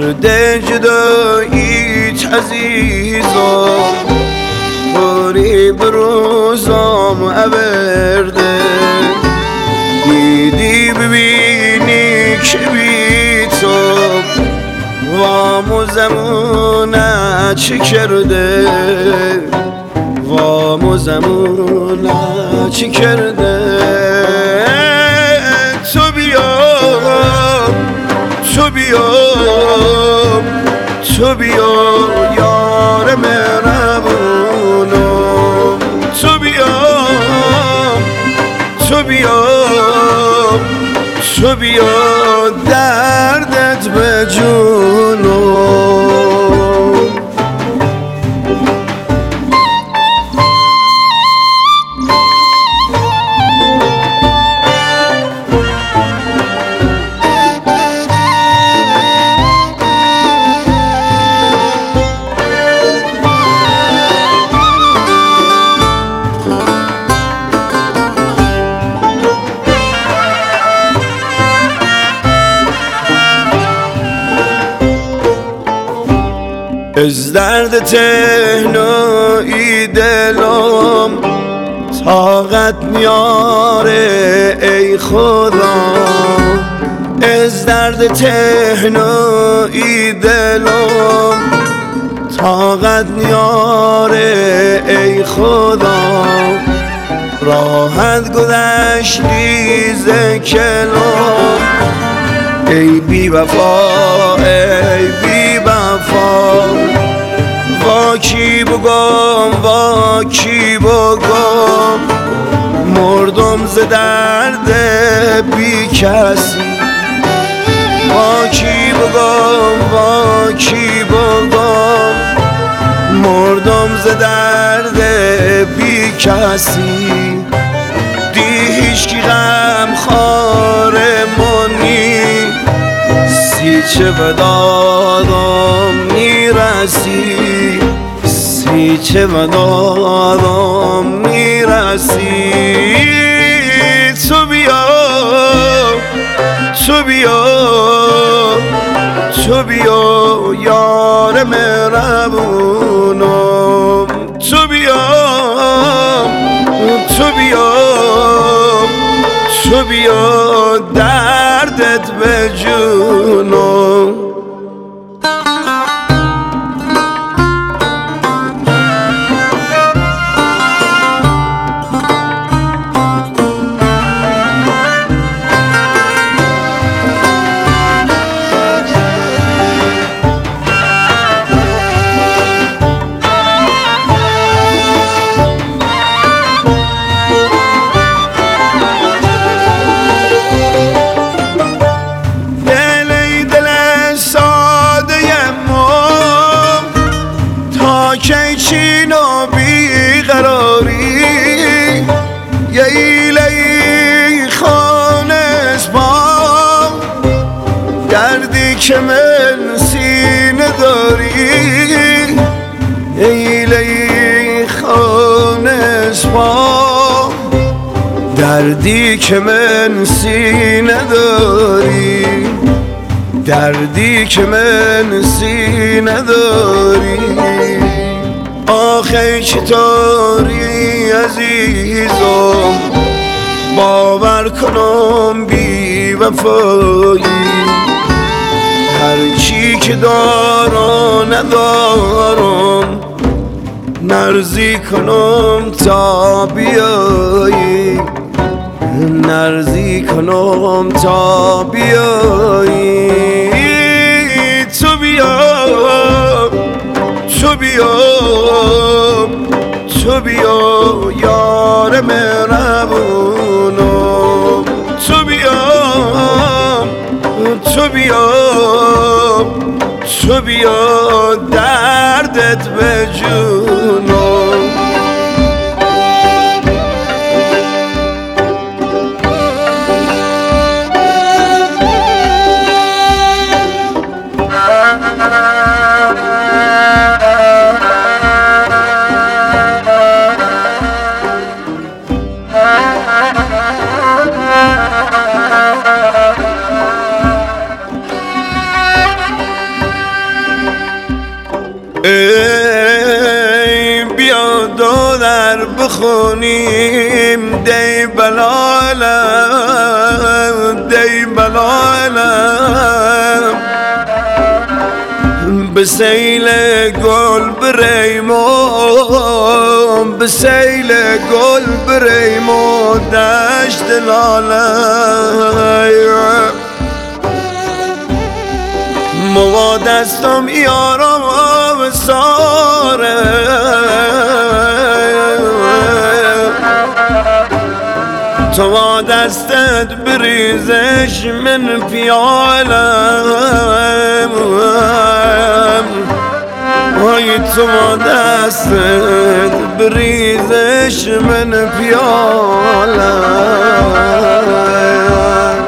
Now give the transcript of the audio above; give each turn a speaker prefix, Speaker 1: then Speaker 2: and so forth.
Speaker 1: درد جداییت عزیزم خوری بروزم ابرده دیدی ببینی که بی تو وامو زمونه چی کرده وامو زمونه چی کرده تو بیا تو بیا تو بیا یار مهربونم تو بیا تو بیا تو بیا دردت به جونم از درد تهنایی دلم طاقت میاره ای خدا از درد تهنایی دلم طاقت میاره ای خدا راحت گذشتی ز کلام ای بی وفا ای بی وفا با کی بگم با کی بگم مردم ز درد بی کسی با کی بگم با کی بگم مردم ز درد بی کسی دی هیچکی غم خاره منی سی چه به دادم میرسی سی چه به دادم میرسی تو بیا تو بیا تو بیا یار مهربونم تو بیا تو بیا تو بیا دردت به جونم کی چین و بیقراری یه ایله خانه با دردی که من سینه داری یه ایله خانه با دردی که من سینه داری دردی که من سینه داری آخه چطوری عزیزم باور کنم بی وفایی هرچی که دارم ندارم نرزی کنم تا بیایی نرزی کنم تا بیایی تو بیا تو بیا تو بیا یار مهربونم تو بیا تو بیا تو بیا دردت به جونم مجونیم دی بلالم دی بلالم بسیل گل بریمو بسیل گل بریمو دشت لاله موا دستم یارم ساره تو دستت بریزش من پیالم وای تو دستت بریزش من پیالم